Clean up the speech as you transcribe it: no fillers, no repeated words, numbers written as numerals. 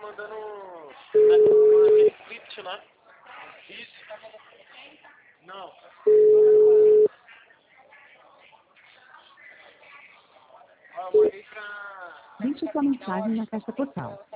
mandando aquele script lá. Isso. Não. Deixe sua mensagem na caixa postal.